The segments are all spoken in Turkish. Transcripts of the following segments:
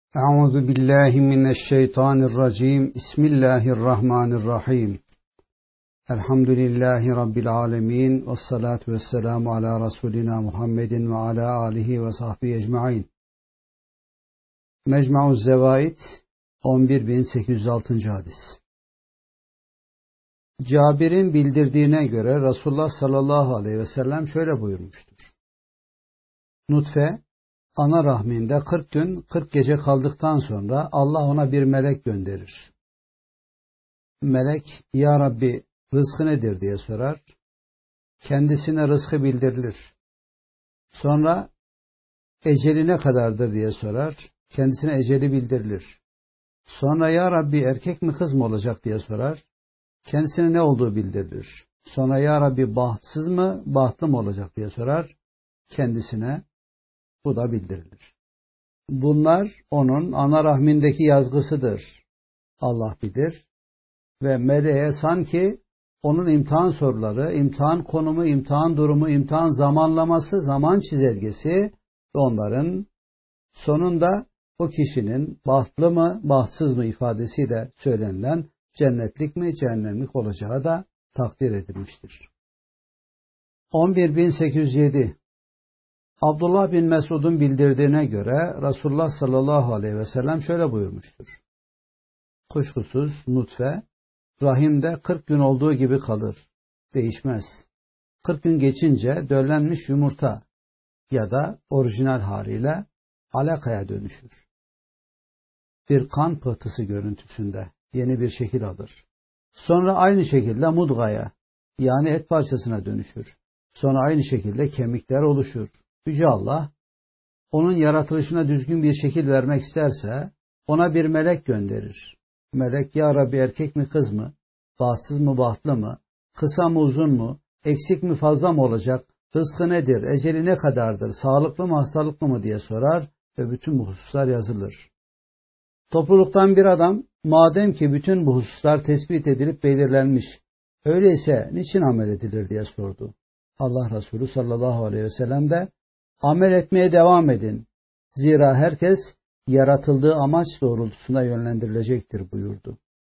Euzu billahi mineşşeytanirracim. Bismillahirrahmanirrahim. Elhamdülillahi rabbil alamin ve salatu vesselamu ala rasulina Muhammedin ve ala alihi ve sahbihi ecmaîn. Mecmu'uz Zevaid 11806. hadis. Cabir'in bildirdiğine göre Resulullah sallallahu aleyhi ve sellem şöyle buyurmuştur. Nutfe ana rahminde 40 gün 40 gece kaldıktan sonra Allah ona bir melek gönderir. Melek, "Ya Rabbi, rızkı nedir?" diye sorar. Kendisine rızkı bildirilir. Sonra eceli ne kadardır diye sorar. Kendisine eceli bildirilir. Sonra "Ya Rabbi, erkek mi kız mı olacak?" diye sorar. Kendisine ne olduğu bildirilir. Sonra "Ya Rabbi, bahtsız mı bahtlı mı olacak?" diye sorar. Kendisine bu da bildirilir. Bunlar onun ana rahmindeki yazgısıdır. Allah bilir. Ve meleğe sanki onun imtihan soruları, imtihan konumu, imtihan durumu, imtihan zamanlaması, zaman çizelgesi ve onların sonunda o kişinin bahtlı mı, bahtsız mı ifadesiyle söylenilen cennetlik mi, cehennemlik olacağı da takdir edilmiştir. 11807. Abdullah bin Mesud'un bildirdiğine göre Resulullah sallallahu aleyhi ve sellem şöyle buyurmuştur. Kuşkusuz nutfe rahimde 40 gün olduğu gibi kalır. Değişmez. 40 gün geçince döllenmiş yumurta ya da orijinal haliyle alakaya dönüşür. Bir kan pıhtısı görüntüsünde yeni bir şekil alır. Sonra aynı şekilde mudgaya yani et parçasına dönüşür. Sonra aynı şekilde kemikler oluşur. Yüce Allah, onun yaratılışına düzgün bir şekil vermek isterse, ona bir melek gönderir. Melek, "Ya Rabbi, erkek mi kız mı? Bahtsız mı bahtlı mı? Kısa mı uzun mu? Eksik mi fazla mı olacak? Rızkı nedir? Eceli ne kadardır? Sağlıklı mı hastalıklı mı?" diye sorar ve bütün bu hususlar yazılır. Topluluktan bir adam, madem ki bütün bu hususlar tespit edilip belirlenmiş, öyleyse niçin amel edilir diye sordu. Allah Resulü sallallahu aleyhi ve sellem de, "Amel etmeye devam edin. Zira herkes yaratıldığı amaç doğrultusunda yönlendirilecektir" buyurdu.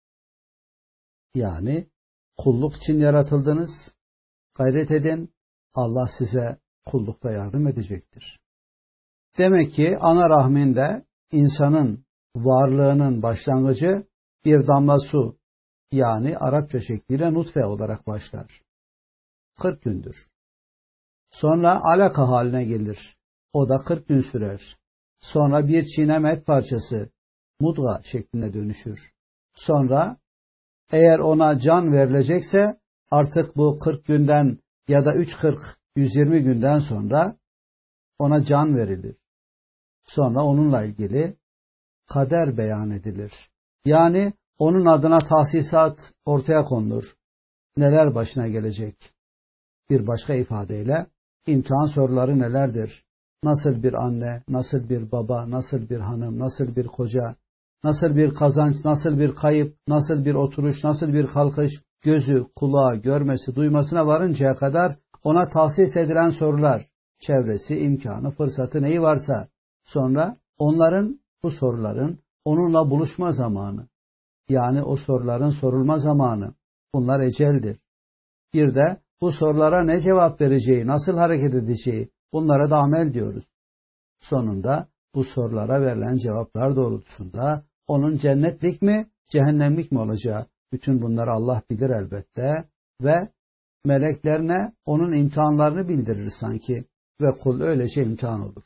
Yani kulluk için yaratıldınız. Gayret edin. Allah size kullukta yardım edecektir. Demek ki ana rahminde insanın varlığının başlangıcı bir damla su yani Arapça şekliyle nutfe olarak başlar. 40 gündür. Sonra alaka haline gelir. O da 40 gün sürer. Sonra bir çiğnem et parçası mudga şeklinde dönüşür. Sonra eğer ona can verilecekse artık bu 40 günden ya da 120 günden sonra ona can verilir. Sonra onunla ilgili kader beyan edilir. Yani onun adına tahsisat ortaya konulur. Neler başına gelecek? Bir başka ifadeyle imtihan soruları nelerdir? Nasıl bir anne, nasıl bir baba, nasıl bir hanım, nasıl bir koca, nasıl bir kazanç, nasıl bir kayıp, nasıl bir oturuş, nasıl bir kalkış, gözü, kulağı, görmesi, duymasına varıncaya kadar ona tahsis edilen sorular, çevresi, imkanı, fırsatı neyi varsa, sonra bu soruların onunla buluşma zamanı, yani o soruların sorulma zamanı, bunlar eceldir. Bir de bu sorulara ne cevap vereceği, nasıl hareket edeceği, bunlara da amel diyoruz. Sonunda bu sorulara verilen cevaplar doğrultusunda onun cennetlik mi, cehennemlik mi olacağı, bütün bunları Allah bilir elbette ve meleklerine onun imtihanlarını bildirir sanki ve kul öylece imtihan olur.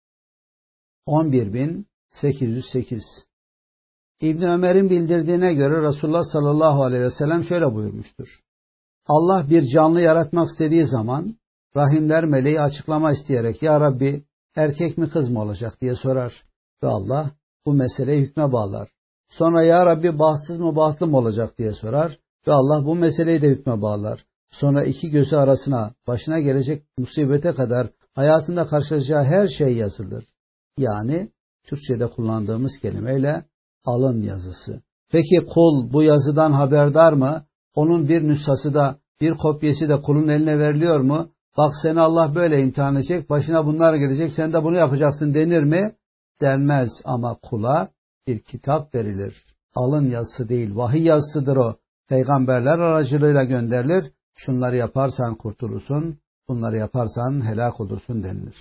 11808. İbn Ömer'in bildirdiğine göre Resulullah sallallahu aleyhi ve sellem şöyle buyurmuştur. Allah bir canlı yaratmak istediği zaman rahimler meleği açıklama isteyerek "Ya Rabbi, erkek mi kız mı olacak?" diye sorar ve Allah bu meseleyi hükme bağlar. Sonra "Ya Rabbi, bahtsız mı bahtlı mı olacak?" diye sorar ve Allah bu meseleyi de hükme bağlar. Sonra iki gözü arasına başına gelecek musibete kadar hayatında karşılaşacağı her şey yazılır. Yani Türkçe'de kullandığımız kelimeyle alın yazısı. Peki kul bu yazıdan haberdar mı? Onun bir nüshası da, bir kopyası da kulun eline veriliyor mu? "Bak seni Allah böyle imtihan edecek, başına bunlar gelecek, sen de bunu yapacaksın" denir mi? denmez ama kula bir kitap verilir. Alın yazısı değil, vahiy yazısıdır o. Peygamberler aracılığıyla gönderilir. Şunları yaparsan kurtulursun, bunları yaparsan helak olursun denilir.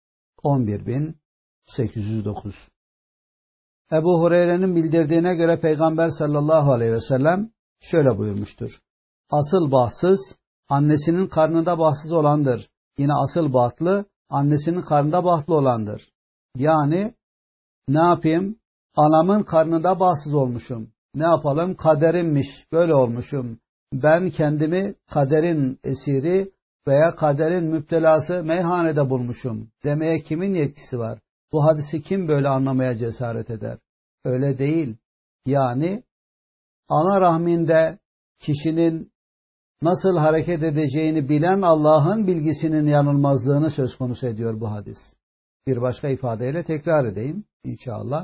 11.809 Ebu Hureyre'nin bildirdiğine göre Peygamber sallallahu aleyhi ve sellem şöyle buyurmuştur. Asıl bahtsız, annesinin karnında bahtsız olandır. Yine asıl bahtlı, annesinin karnında bahtlı olandır. Yani ne yapayım? Anamın karnında bahtsız olmuşum. Ne yapalım? Kaderimmiş, böyle olmuşum. Ben kendimi kaderin esiri veya kaderin müptelası meyhanede bulmuşum demeye kimin yetkisi var? Bu hadisi kim böyle anlamaya cesaret eder? Öyle değil. Yani ana rahminde kişinin nasıl hareket edeceğini bilen Allah'ın bilgisinin yanılmazlığını söz konusu ediyor bu hadis. Bir başka ifadeyle tekrar edeyim inşallah.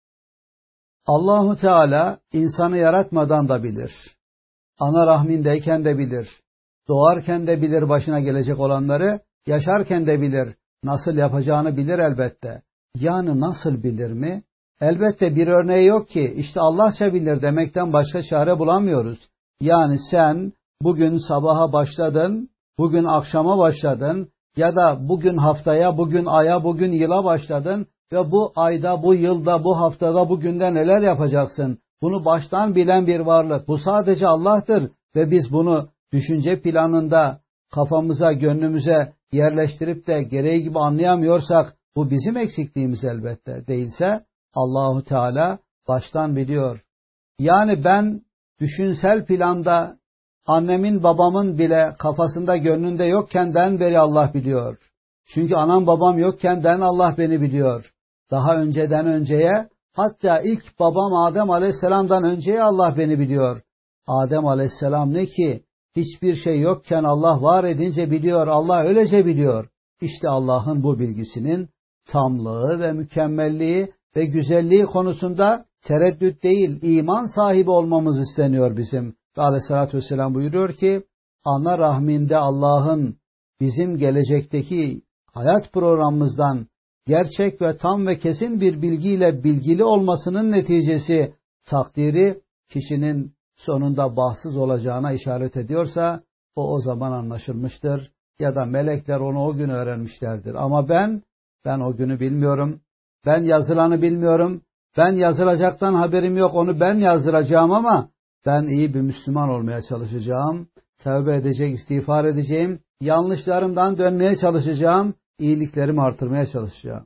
Allahu Teala insanı yaratmadan da bilir. Ana rahmindeyken de bilir. Doğarken de bilir başına gelecek olanları, yaşarken de bilir. Nasıl yapacağını bilir elbette. Yani nasıl bilir mi? Elbette bir örneği yok ki işte Allahça bilir demekten başka çare bulamıyoruz. Yani sen bugün sabaha başladın, bugün akşama başladın ya da bugün haftaya, bugün aya, bugün yıla başladın ve bu ayda, bu yılda, bu haftada, bugünde neler yapacaksın? Bunu baştan bilen bir varlık. Bu sadece Allah'tır ve biz bunu düşünce planında kafamıza, gönlümüze yerleştirip de gereği gibi anlayamıyorsak bu bizim eksikliğimiz elbette. Değilse Allahu Teala baştan biliyor. Yani ben düşünsel planda annemin babamın bile kafasında gönlünde yokkenden beri Allah biliyor. Çünkü anam babam yokkenden Allah beni biliyor. Daha önceden önceye hatta ilk babam Adem Aleyhisselam'dan önceye Allah beni biliyor. Adem Aleyhisselam ne ki hiçbir şey yokken Allah var edince biliyor. Allah öylece biliyor. İşte Allah'ın bu bilgisinin tamlığı ve mükemmelliği ve güzelliği konusunda tereddüt değil, iman sahibi olmamız isteniyor bizim. Ve Aleyhisselatü Vesselam buyuruyor ki, ana rahminde Allah'ın bizim gelecekteki hayat programımızdan gerçek ve tam ve kesin bir bilgiyle bilgili olmasının neticesi takdiri kişinin sonunda bahtsız olacağına işaret ediyorsa o zaman anlaşılmıştır. Ya da melekler onu o gün öğrenmişlerdir. Ama ben o günü bilmiyorum. Ben yazılanı bilmiyorum. Ben yazılacaktan haberim yok. Onu ben yazdıracağım ama ben iyi bir Müslüman olmaya çalışacağım. Tövbe edecek, istiğfar edeceğim. Yanlışlarımdan dönmeye çalışacağım. İyiliklerimi artırmaya çalışacağım.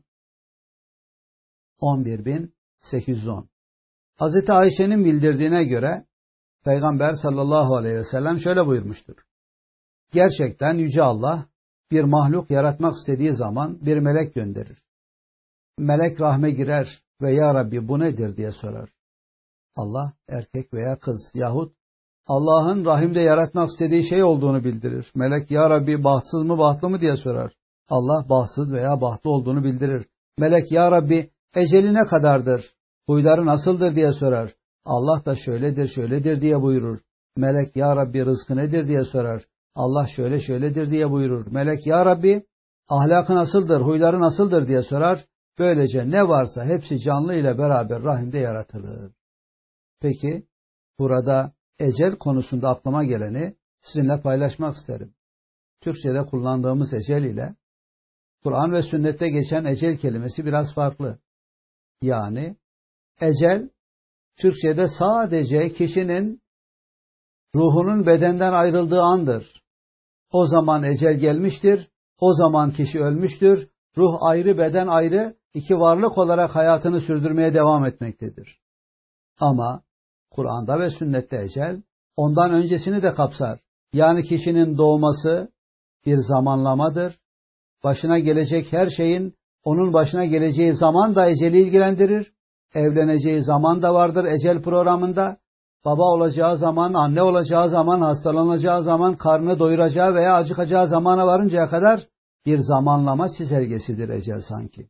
11.810 Hazreti Ayşe'nin bildirdiğine göre Peygamber sallallahu aleyhi ve sellem şöyle buyurmuştur. Gerçekten Yüce Allah bir mahluk yaratmak istediği zaman bir melek gönderir. Melek rahme girer ve ya Rabbi bu nedir diye sorar. Allah erkek veya kız yahut Allah'ın rahimde yaratmak istediği şey olduğunu bildirir. Melek ya Rabbi bahtsız mı bahtlı mı diye sorar. Allah bahtsız veya bahtlı olduğunu bildirir. Melek ya Rabbi eceli ne kadardır? Huyları nasıldır diye sorar. Allah da şöyledir şöyledir diye buyurur. Melek ya Rabbi rızkı nedir diye sorar. Allah şöyle şöyledir diye buyurur. Melek ya Rabbi ahlakı nasıldır, huyları nasıldır diye sorar. Böylece ne varsa hepsi canlı ile beraber rahimde yaratılır. Peki burada ecel konusunda aklıma geleni sizinle paylaşmak isterim. Türkçe'de kullandığımız ecel ile Kur'an ve sünnette geçen ecel kelimesi biraz farklı. Yani ecel Türkçe'de sadece kişinin ruhunun bedenden ayrıldığı andır. O zaman ecel gelmiştir, o zaman kişi ölmüştür, ruh ayrı beden ayrı iki varlık olarak hayatını sürdürmeye devam etmektedir. Ama Kur'an'da ve sünnette ecel ondan öncesini de kapsar. Yani kişinin doğması bir zamanlamadır. Başına gelecek her şeyin onun başına geleceği zaman da eceli ilgilendirir. Evleneceği zaman da vardır ecel programında. Baba olacağı zaman, anne olacağı zaman, hastalanacağı zaman, karnını doyuracağı veya acıkacağı zamana varıncaya kadar bir zamanlama çizelgesidir ecel sanki.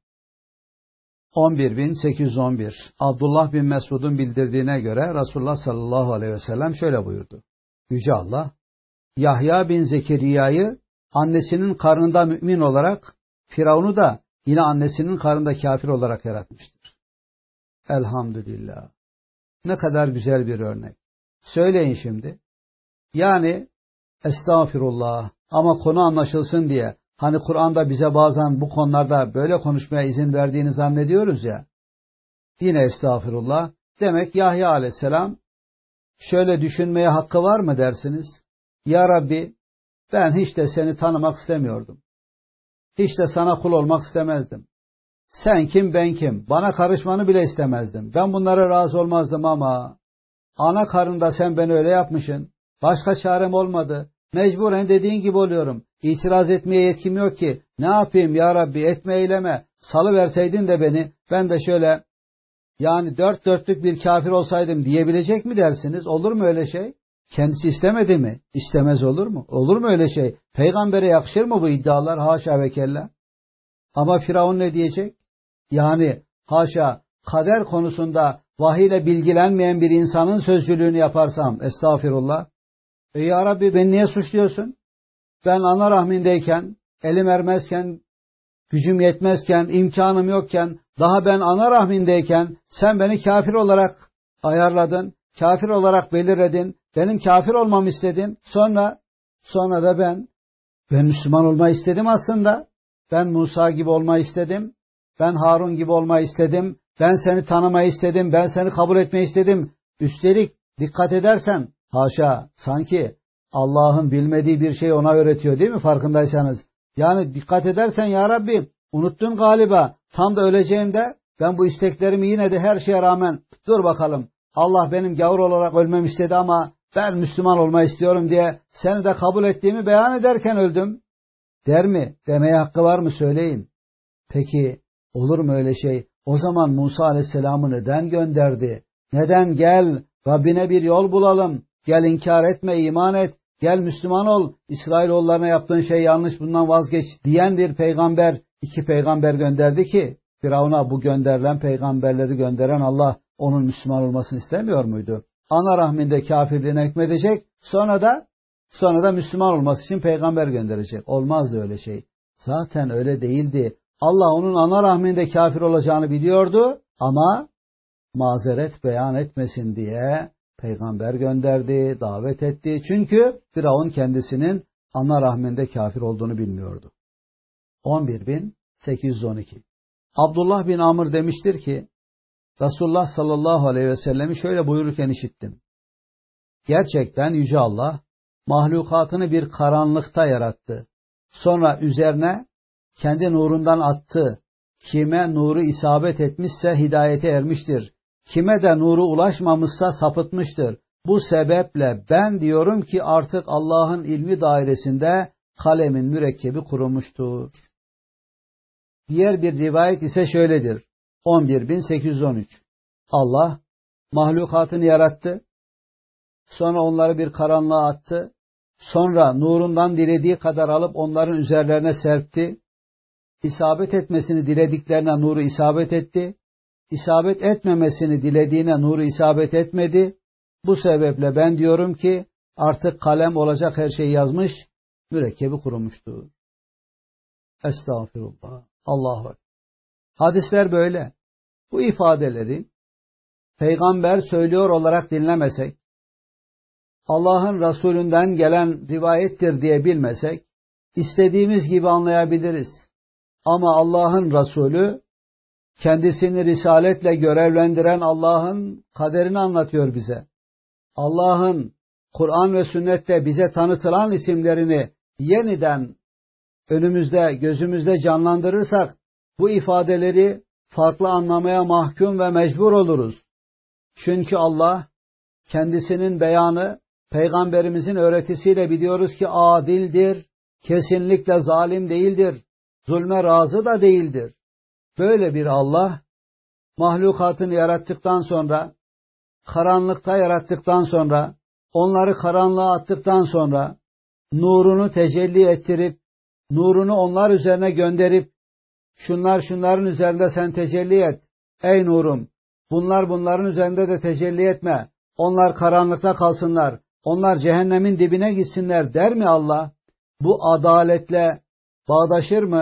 11.811 Abdullah bin Mesud'un bildirdiğine göre Resulullah sallallahu aleyhi ve sellem şöyle buyurdu. Yüce Allah, Yahya bin Zekeriya'yı annesinin karnında mümin olarak, Firavun'u da yine annesinin karnında kafir olarak yaratmıştır. Elhamdülillah. Ne kadar güzel bir örnek. Söyleyin şimdi. Yani estağfirullah ama konu anlaşılsın diye hani Kur'an'da bize bazen bu konularda böyle konuşmaya izin verdiğini zannediyoruz ya. Yine estağfirullah. Demek Yahya aleyhisselam şöyle düşünmeye hakkı var mı dersiniz? Ya Rabbi ben hiç de seni tanımak istemiyordum. Hiç de sana kul olmak istemezdim. Sen kim ben kim? Bana karışmanı bile istemezdim. Ben bunlara razı olmazdım ama ana karnında sen beni öyle yapmışsın. Başka çarem olmadı. Mecburen dediğin gibi oluyorum. İtiraz etmeye yetkim yok ki. Ne yapayım ya Rabbi etme eyleme. Salıverseydin de beni ben de şöyle yani dört dörtlük bir kafir olsaydım diyebilecek mi dersiniz? Olur mu öyle şey? Kendisi istemedi mi? İstemez olur mu? Olur mu öyle şey? Peygambere yakışır mı bu iddialar? Haşa ve kella. Ama Firavun ne diyecek? Yani haşa kader konusunda vahiyle bilgilenmeyen bir insanın sözcülüğünü yaparsam estağfirullah. Ya Rabbi beni niye suçluyorsun? Ben ana rahmindeyken, elim ermezken, gücüm yetmezken, imkanım yokken, daha ben ana rahmindeyken sen beni kafir olarak ayarladın, kafir olarak belirledin, benim kafir olmamı istedin. Sonra da ben Müslüman olmayı istedim aslında. Ben Musa gibi olmayı istedim. Ben Harun gibi olmayı istedim. Ben seni tanımayı istedim. Ben seni kabul etmeyi istedim. Üstelik dikkat edersen haşa sanki Allah'ın bilmediği bir şey ona öğretiyor değil mi farkındaysanız? Yani dikkat edersen ya Rabbi unuttun galiba tam da öleceğimde ben bu isteklerimi yine de her şeye rağmen dur bakalım Allah benim gavur olarak ölmemi istedi ama ben Müslüman olmayı istiyorum diye seni de kabul ettiğimi beyan ederken öldüm. Der mi? Demeye hakkı var mı söyleyin. Peki olur mu öyle şey? O zaman Musa Aleyhisselam'ı neden gönderdi? Neden gel Rabbine bir yol bulalım. Gel inkar etme, iman et. Gel Müslüman ol. İsrailoğullarına yaptığın şey yanlış bundan vazgeç diyen bir peygamber, iki peygamber gönderdi ki Firavun'a bu gönderilen peygamberleri gönderen Allah onun Müslüman olmasını istemiyor muydu? Ana rahminde kafirliğine hükmedecek sonra da Müslüman olması için peygamber gönderecek. Olmazdı öyle şey. Zaten öyle değildi. Allah onun ana rahminde kafir olacağını biliyordu ama mazeret beyan etmesin diye peygamber gönderdi, davet etti. Çünkü Firavun kendisinin ana rahminde kafir olduğunu bilmiyordu. 11.812 Abdullah bin Amr demiştir ki Resulullah sallallahu aleyhi ve sellemi şöyle buyururken işittim. Gerçekten Yüce Allah mahlukatını bir karanlıkta yarattı. Sonra üzerine kendi nurundan attı. Kime nuru isabet etmişse hidayete ermiştir. Kime de nuru ulaşmamışsa sapıtmıştır. Bu sebeple ben diyorum ki artık Allah'ın ilmi dairesinde kalemin mürekkebi kurumuştur. Diğer bir rivayet ise şöyledir. 11.813 Allah mahlukatını yarattı. Sonra onları bir karanlığa attı. Sonra nurundan dilediği kadar alıp onların üzerlerine serpti. İsabet etmesini dilediklerine nuru isabet etti. İsabet etmemesini dilediğine nuru isabet etmedi. Bu sebeple ben diyorum ki artık kalem olacak her şeyi yazmış, mürekkebi kurumuştur. Estağfirullah. Allahu Ekber. Hadisler böyle. Bu ifadeleri peygamber söylüyor olarak dinlemesek, Allah'ın Resulünden gelen rivayettir diye bilmesek, istediğimiz gibi anlayabiliriz. Ama Allah'ın Resulü, kendisini risaletle görevlendiren Allah'ın kaderini anlatıyor bize. Allah'ın Kur'an ve sünnette bize tanıtılan isimlerini yeniden önümüzde, gözümüzde canlandırırsak, bu ifadeleri farklı anlamaya mahkum ve mecbur oluruz. Çünkü Allah, kendisinin beyanı, Peygamberimizin öğretisiyle biliyoruz ki adildir, kesinlikle zalim değildir, zulme razı da değildir. Böyle bir Allah, mahlukatını yarattıktan sonra, karanlıkta yarattıktan sonra, onları karanlığa attıktan sonra, nurunu tecelli ettirip, nurunu onlar üzerine gönderip, şunların üzerinde sen tecelli et. Ey nurum, bunların üzerinde de tecelli etme. Onlar karanlıkta kalsınlar. Onlar cehennemin dibine gitsinler der mi Allah? Bu adaletle bağdaşır mı?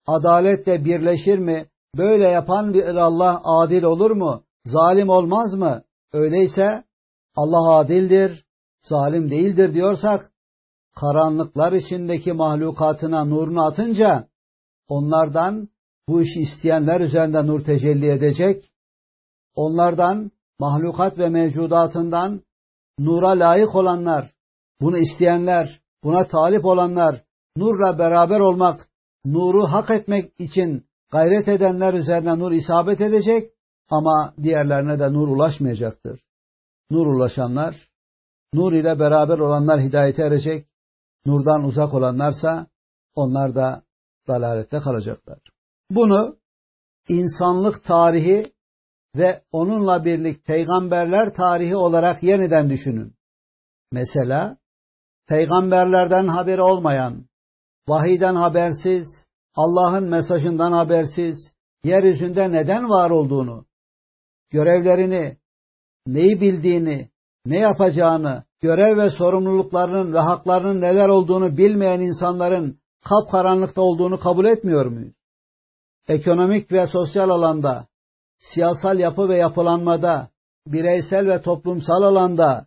adaletle birleşir mi? Böyle yapan bir Allah adil olur mu? Zalim olmaz mı? Öyleyse Allah adildir, zalim değildir diyorsak, karanlıklar içindeki mahlukatına nurunu atınca, onlardan bu işi isteyenler üzerinde nur tecelli edecek, onlardan, mahlukat ve mevcudatından nura layık olanlar, bunu isteyenler, buna talip olanlar, nurla beraber olmak, nuru hak etmek için gayret edenler üzerine nur isabet edecek ama diğerlerine de nur ulaşmayacaktır. Nur ulaşanlar, nur ile beraber olanlar hidayete erecek, nurdan uzak olanlarsa onlar da dalalette kalacaklar. Bunu insanlık tarihi ve onunla birlikte peygamberler tarihi olarak yeniden düşünün. Mesela peygamberlerden haberi olmayan, vahiyden habersiz, Allah'ın mesajından habersiz, yeryüzünde neden var olduğunu, görevlerini, neyi bildiğini, ne yapacağını, görev ve sorumluluklarının ve haklarının neler olduğunu bilmeyen insanların kapkaranlıkta olduğunu kabul etmiyor muyuz? Ekonomik ve sosyal alanda, siyasal yapı ve yapılanmada, bireysel ve toplumsal alanda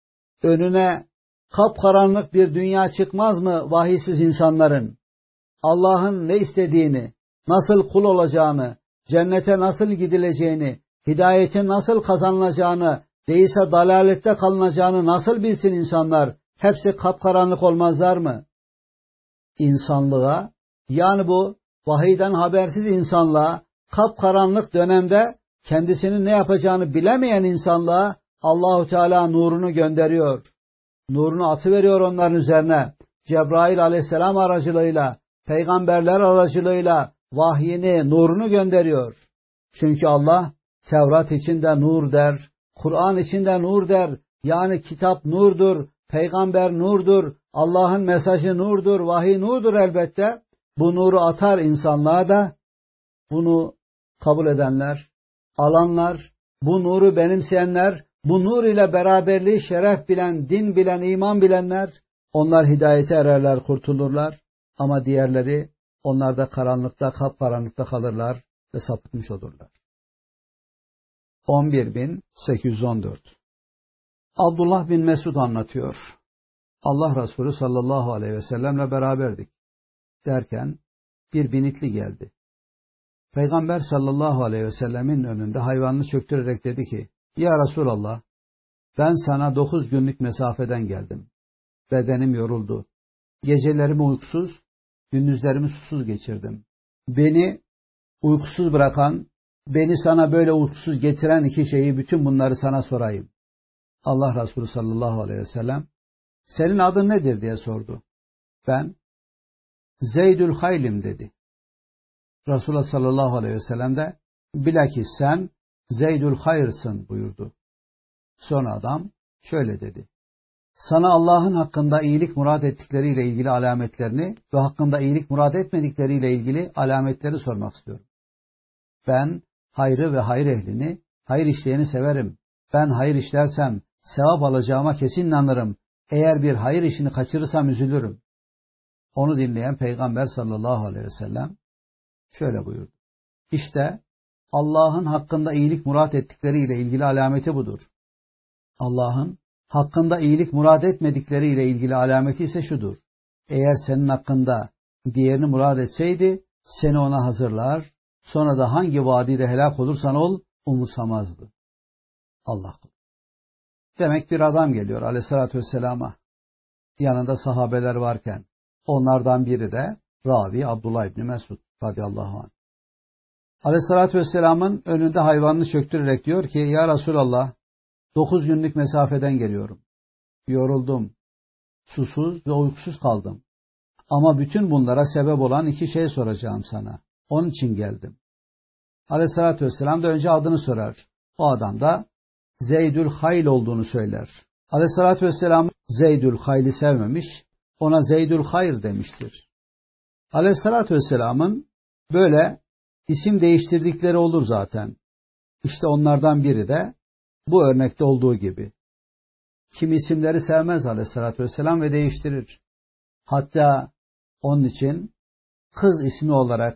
önüne kapkaranlık bir dünya çıkmaz mı vahiysiz insanların? Allah'ın ne istediğini, nasıl kul olacağını, cennete nasıl gidileceğini, hidayetin nasıl kazanılacağını, değilse dalalette kalınacağını nasıl bilsin insanlar? Hepsi kapkaranlık olmazlar mı? İnsanlığa, yani bu vahiyden habersiz insanlığa, kapkaranlık dönemde kendisinin ne yapacağını bilemeyen insanlığa Allahu Teala nurunu gönderiyor. Nurunu atıveriyor onların üzerine. Cebrail aleyhisselam aracılığıyla, peygamberler aracılığıyla vahyini, nurunu gönderiyor. Çünkü Allah Tevrat içinde nur der, Kur'an içinde nur der. Yani kitap nurdur, peygamber nurdur, Allah'ın mesajı nurdur, vahiy nurdur elbette. Bu nuru atar insanlığa da, bunu kabul edenler, alanlar, bu nuru benimseyenler, bu nur ile beraberliği şeref bilen, din bilen, iman bilenler, onlar hidayete ererler, kurtulurlar. Ama diğerleri, onlar da karanlıkta, kapkaranlıkta kalırlar ve sapıtmış olurlar. 11.814 Abdullah bin Mesud anlatıyor. Allah Resulü sallallahu aleyhi ve sellemle beraberdik. Derken bir binitli geldi. Peygamber sallallahu aleyhi ve sellemin önünde hayvanını çöktürerek dedi ki, Ya Resulallah, ben sana 9 günlük mesafeden geldim. Bedenim yoruldu. Gecelerimi uykusuz, gündüzlerimi susuz geçirdim. Beni uykusuz bırakan, beni sana böyle uykusuz getiren iki şeyi, bütün bunları sana sorayım. Allah Resulü sallallahu aleyhi ve sellem, senin adın nedir diye sordu. Ben, Zeydül Hayl'im dedi. Resulullah sallallahu aleyhi ve sellem de, bilakis sen Zeydül Hayrsın buyurdu. Sonra adam şöyle dedi. Sana Allah'ın hakkında iyilik murad ettikleriyle ilgili alametlerini ve hakkında iyilik murad etmedikleriyle ilgili alametleri sormak istiyorum. Ben hayrı ve hayır ehlini, hayır işleyeni severim. Ben hayır işlersem sevap alacağıma kesin inanırım. Eğer bir hayır işini kaçırırsam üzülürüm. Onu dinleyen Peygamber sallallahu aleyhi ve sellem şöyle buyurdu. İşte Allah'ın hakkında iyilik murad ettikleriyle ilgili alameti budur. Allah'ın hakkında iyilik murad etmedikleriyle ilgili alameti ise şudur. Eğer senin hakkında diğerini murad etseydi, seni ona hazırlar, sonra da hangi vadide helak olursan ol, umursamazdı. Allah. Demek bir adam geliyor aleyhissalatü vesselama. Yanında sahabeler varken, onlardan biri de ravi Abdullah İbni Mesud radıyallahu anh. Aleyhissalatü vesselamın önünde hayvanını çöktürerek diyor ki, Ya Resulallah, 9 günlük mesafeden geliyorum. Yoruldum, susuz ve uykusuz kaldım. Ama bütün bunlara sebep olan iki şey soracağım sana. Onun için geldim. Aleyhissalatü vesselam da önce adını sorar. O adam da Zeydül Hayl olduğunu söyler. Aleyhissalatü vesselam Zeydül Hayl'i sevmemiş, ona Zeydül Hayr demiştir. Aleyhissalatü vesselamın böyle isim değiştirdikleri olur zaten. İşte onlardan biri de bu örnekte olduğu gibi. Kim isimleri sevmez aleyhissalatü vesselam ve değiştirir. Hatta onun için kız ismi olarak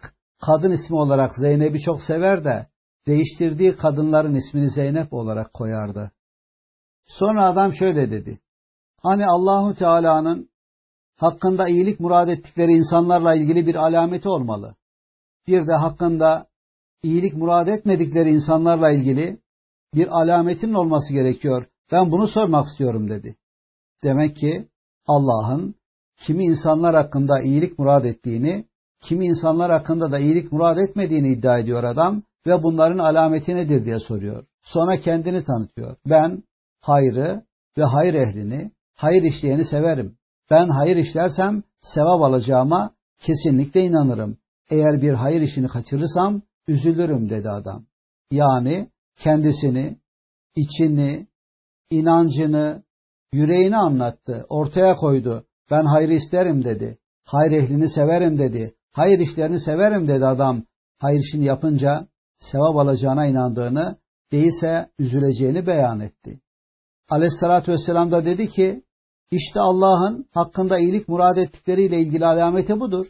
kadın ismi olarak Zeynep'i çok sever de değiştirdiği kadınların ismini Zeynep olarak koyardı. Sonra adam şöyle dedi. Hani Allahu Teala'nın hakkında iyilik murad ettikleri insanlarla ilgili bir alameti olmalı. Bir de hakkında iyilik murad etmedikleri insanlarla ilgili bir alametinin olması gerekiyor. Ben bunu sormak istiyorum dedi. Demek ki Allah'ın kimi insanlar hakkında iyilik murad ettiğini, kimi insanlar hakkında da iyilik murad etmediğini iddia ediyor adam ve bunların alameti nedir diye soruyor. Sonra kendini tanıtıyor. Ben hayrı ve hayır ehlini, hayır işleyeni severim. Ben hayır işlersem sevap alacağıma kesinlikle inanırım. Eğer bir hayır işini kaçırırsam üzülürüm dedi adam. Yani kendisini, içini, inancını, yüreğini anlattı, ortaya koydu. Ben hayrı isterim dedi. Hayır ehlini severim dedi. Hayır işlerini severim dedi adam. Hayır işini yapınca sevap alacağına inandığını, değilse üzüleceğini beyan etti. Aleyhissalatü vesselam da dedi ki, işte Allah'ın hakkında iyilik murad ettikleriyle ilgili alameti budur.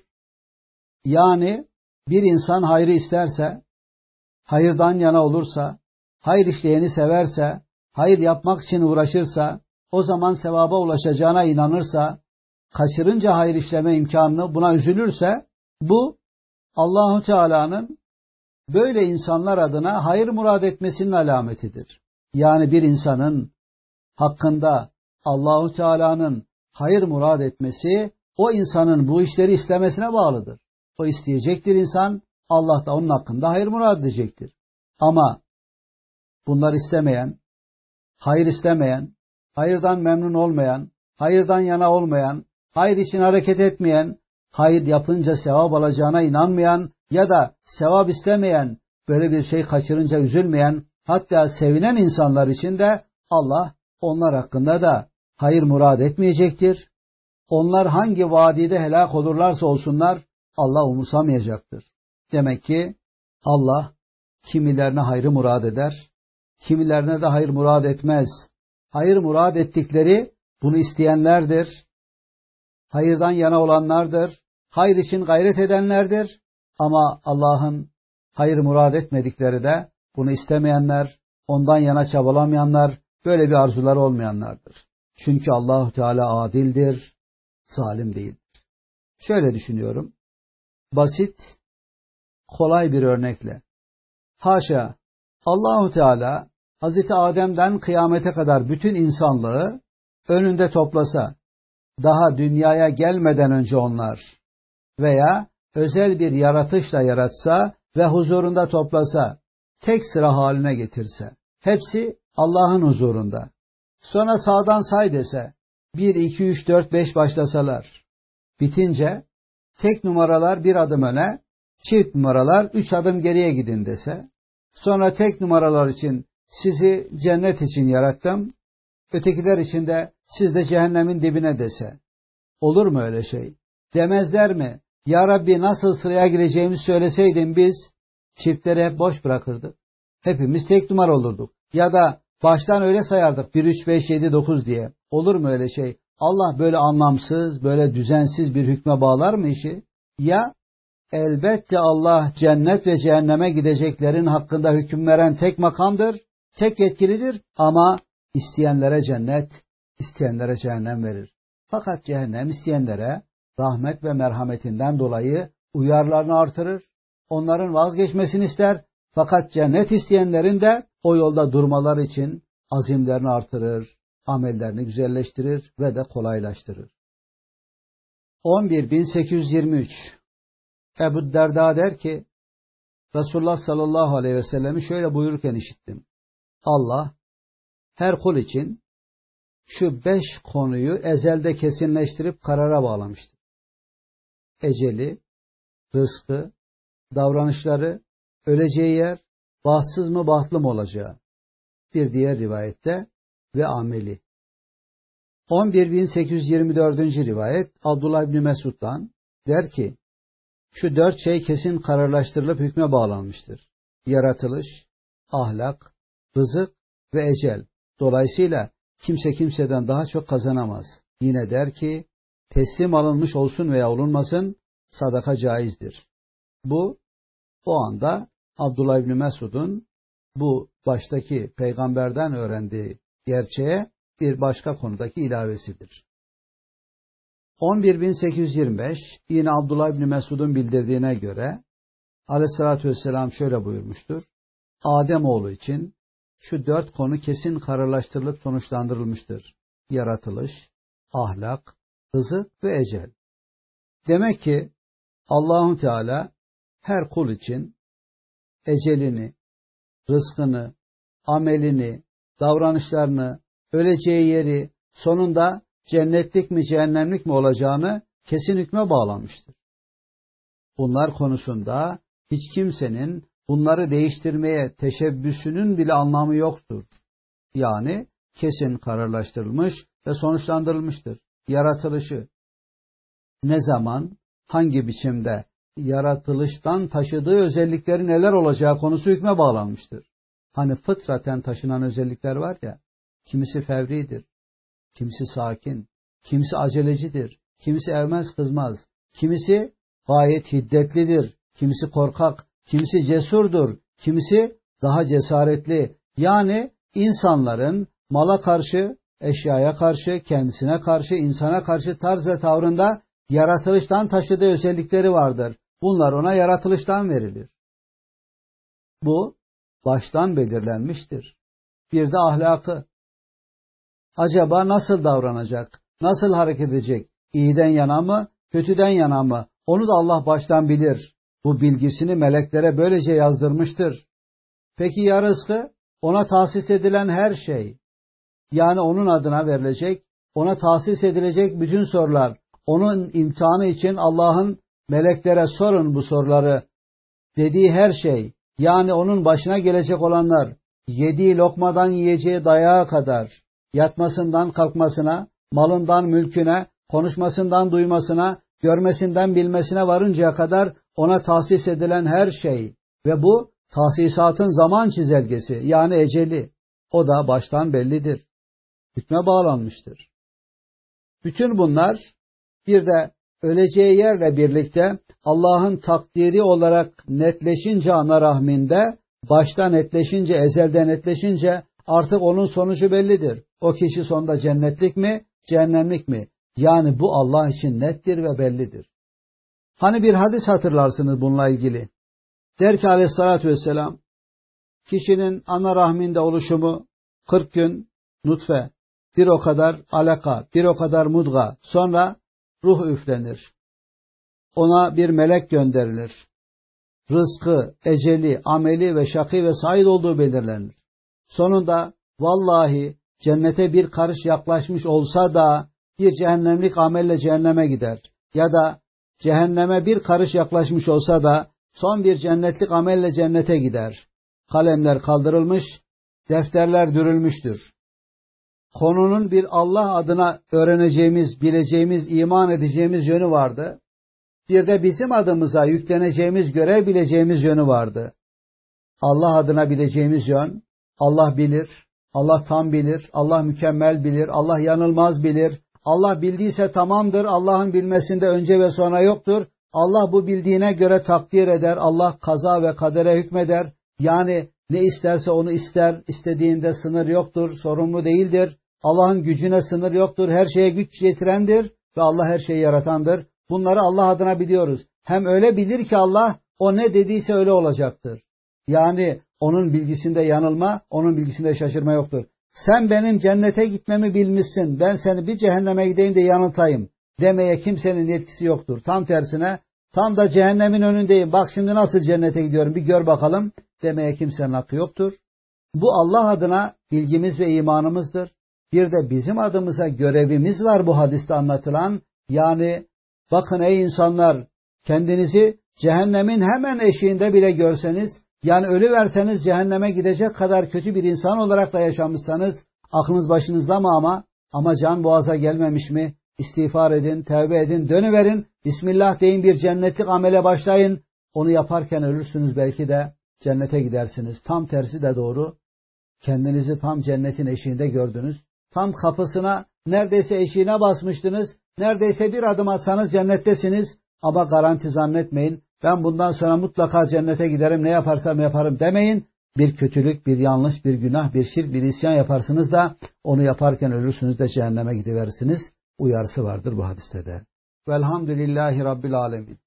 Yani bir insan hayrı isterse, hayırdan yana olursa, hayır işleyeni severse, hayır yapmak için uğraşırsa, o zaman sevaba ulaşacağına inanırsa, kaçırınca hayır işleme imkanını buna üzülürse, bu Allahu Teala'nın böyle insanlar adına hayır murad etmesinin alametidir. Yani bir insanın hakkında Allahu Teala'nın hayır murad etmesi, o insanın bu işleri istemesine bağlıdır. O isteyecektir insan, Allah da onun hakkında hayır murad edecektir. Ama bunlar istemeyen, hayır istemeyen, hayırdan memnun olmayan, hayırdan yana olmayan, hayır için hareket etmeyen, hayır yapınca sevap alacağına inanmayan ya da sevap istemeyen, böyle bir şey kaçırınca üzülmeyen, hatta sevinen insanlar için de Allah onlar hakkında da hayır murad etmeyecektir. Onlar hangi vadide helak olurlarsa olsunlar Allah umursamayacaktır. Demek ki Allah kimilerine hayrı murad eder, kimilerine de hayır murad etmez. Hayır murad ettikleri bunu isteyenlerdir. Hayırdan yana olanlardır. Hayır için gayret edenlerdir. Ama Allah'ın hayır murad etmedikleri de bunu istemeyenler, ondan yana çabalamayanlar, böyle bir arzuları olmayanlardır. Çünkü Allahu Teala adildir, zalim değildir. Şöyle düşünüyorum. Basit, kolay bir örnekle. Haşa, Allahu Teala Hazreti Adem'den kıyamete kadar bütün insanlığı önünde toplasa, daha dünyaya gelmeden önce onlar veya özel bir yaratışla yaratsa ve huzurunda toplasa, tek sıra haline getirse, hepsi Allah'ın huzurunda. Sonra sağdan say dese, 1, 2, 3, 4, 5 başlasalar, bitince tek numaralar bir adım öne, çift numaralar 3 adım geriye gidin dese, sonra tek numaralar için sizi cennet için yarattım, ötekiler için de siz de cehennemin dibine dese, olur mu öyle şey? Demezler mi? Ya Rabbi nasıl sıraya gireceğimizi söyleseydin biz çiftleri hep boş bırakırdık. Hepimiz tek numara olurduk. Ya da baştan öyle sayardık 1, 3, 5, 7, 9 diye. Olur mu öyle şey? Allah böyle anlamsız, böyle düzensiz bir hükme bağlar mı işi? Ya elbette Allah cennet ve cehenneme gideceklerin hakkında hüküm veren tek makamdır, tek yetkilidir ama isteyenlere cennet, isteyenlere cehennem verir. Fakat cehennem isteyenlere rahmet ve merhametinden dolayı uyarlarını artırır, onların vazgeçmesini ister. Fakat cennet isteyenlerin de o yolda durmaları için azimlerini artırır, amellerini güzelleştirir ve de kolaylaştırır. 11.823 Ebu Derda der ki, Resulullah sallallahu aleyhi ve sellem'i şöyle buyururken işittim. Allah her kul için şu 5 konuyu ezelde kesinleştirip karara bağlamıştır. Eceli, rızkı, davranışları, öleceği yer, bahtsız mı bahtlı mı olacağı. Bir diğer rivayette ve ameli. 11.824. rivayet Abdullah İbni Mesud'dan der ki, şu 4 şey kesin kararlaştırılıp hükme bağlanmıştır. Yaratılış, ahlak, rızık ve ecel. Dolayısıyla kimse kimseden daha çok kazanamaz. Yine der ki, teslim alınmış olsun veya olunmasın, sadaka caizdir. Bu, O anda Abdullah İbni Mesud'un bu baştaki peygamberden öğrendiği gerçeğe bir başka konudaki ilavesidir. 11.825 yine Abdullah İbni Mesud'un bildirdiğine göre Aleyhisselatü Vesselam şöyle buyurmuştur. Ademoğlu için şu 4 konu kesin kararlaştırılıp sonuçlandırılmıştır. Yaratılış, ahlak, rızık ve ecel. Demek ki Allahu Teala her kul için ecelini, rızkını, amelini, davranışlarını, öleceği yeri, sonunda cennetlik mi cehennemlik mi olacağını kesin hükme bağlamıştır. Bunlar konusunda hiç kimsenin bunları değiştirmeye teşebbüsünün bile anlamı yoktur. Yani kesin kararlaştırılmış ve sonuçlandırılmıştır. Yaratılışı ne zaman, hangi biçimde, yaratılıştan taşıdığı özellikleri neler olacağı konusu hükme bağlanmıştır. Hani fıtraten taşınan özellikler var ya, kimisi fevridir, kimisi sakin, kimisi acelecidir, kimisi evmez kızmaz, kimisi gayet hiddetlidir, kimisi korkak, kimisi cesurdur, kimisi daha cesaretli. Yani insanların mala karşı, eşyaya karşı, kendisine karşı, insana karşı tarz ve tavrında yaratılıştan taşıdığı özellikleri vardır. Bunlar ona yaratılıştan verilir. Bu baştan belirlenmiştir. Bir de ahlakı. Acaba nasıl davranacak? Nasıl hareket edecek? İyiden yana mı? Kötüden yana mı? Onu da Allah baştan bilir. Bu bilgisini meleklere böylece yazdırmıştır. Peki ya rızkı? Ona tahsis edilen her şey. Yani onun adına verilecek, ona tahsis edilecek bütün sorular. Onun imtihanı için Allah'ın meleklere sorun bu soruları dediği her şey. Yani onun başına gelecek olanlar, yediği lokmadan yiyeceği dayağa kadar, yatmasından kalkmasına, malından mülküne, konuşmasından duymasına, görmesinden bilmesine varıncaya kadar ona tahsis edilen her şey ve bu tahsisatın zaman çizelgesi yani eceli o da baştan bellidir. Hükme bağlanmıştır. Bütün bunlar bir de öleceği yerle birlikte Allah'ın takdiri olarak netleşince ana rahminde, başta netleşince, ezelde netleşince artık onun sonucu bellidir. O kişi sonunda cennetlik mi, cehennemlik mi? Yani bu Allah için nettir ve bellidir. Hani bir hadis hatırlarsınız bununla ilgili. Der ki Aleyhisselatü Vesselam, kişinin ana rahminde oluşumu 40 gün nutfe, bir o kadar alaka, bir o kadar mudga, sonra ruh üflenir. Ona bir melek gönderilir. Rızkı, eceli, ameli ve şakî ve said olduğu belirlenir. Sonunda vallahi cennete bir karış yaklaşmış olsa da bir cehennemlik amelle cehenneme gider. Ya da cehenneme bir karış yaklaşmış olsa da son bir cennetlik amelle cennete gider. Kalemler kaldırılmış, defterler dürülmüştür. Konunun bir Allah adına öğreneceğimiz, bileceğimiz, iman edeceğimiz yönü vardı. Bir de bizim adımıza yükleneceğimiz, görev bileceğimiz yönü vardı. Allah adına bileceğimiz yön, Allah bilir, Allah tam bilir, Allah mükemmel bilir, Allah yanılmaz bilir. Allah bildiyse tamamdır, Allah'ın bilmesinde önce ve sonra yoktur. Allah bu bildiğine göre takdir eder, Allah kaza ve kadere hükmeder. Yani ne isterse onu ister, istediğinde sınır yoktur, sorumlu değildir. Allah'ın gücüne sınır yoktur, her şeye güç yetirendir ve Allah her şeyi yaratandır. Bunları Allah adına biliyoruz. Hem öyle bilir ki Allah, o ne dediyse öyle olacaktır. Yani onun bilgisinde yanılma, onun bilgisinde şaşırma yoktur. Sen benim cennete gitmemi bilmişsin, ben seni bir cehenneme gideyim de yanıltayım demeye kimsenin yetkisi yoktur. Tam tersine, tam da cehennemin önündeyim, bak şimdi nasıl cennete gidiyorum bir gör bakalım demeye kimsenin hakkı yoktur. Bu Allah adına bilgimiz ve imanımızdır. Bir de bizim adımıza görevimiz var bu hadiste anlatılan. Yani bakın ey insanlar, kendinizi cehennemin hemen eşiğinde bile görseniz, yani ölüverseniz cehenneme gidecek kadar kötü bir insan olarak da yaşamışsanız, aklınız başınızda mı ama can boğaza gelmemiş mi? İstiğfar edin, tevbe edin, dönüverin, Bismillah deyin, bir cennetlik amele başlayın. Onu yaparken ölürsünüz, belki de cennete gidersiniz. Tam tersi de doğru. Kendinizi tam cennetin eşiğinde gördünüz. Tam kapısına, neredeyse eşiğine basmıştınız. Neredeyse bir adım atsanız cennettesiniz. Ama garanti zannetmeyin. Ben bundan sonra mutlaka cennete giderim, ne yaparsam yaparım demeyin. Bir kötülük, bir yanlış, bir günah, bir şirk, bir isyan yaparsınız da onu yaparken ölürsünüz de cehenneme gidiverirsiniz. Uyarısı vardır bu hadiste de. Velhamdülillahi Rabbil Alemin.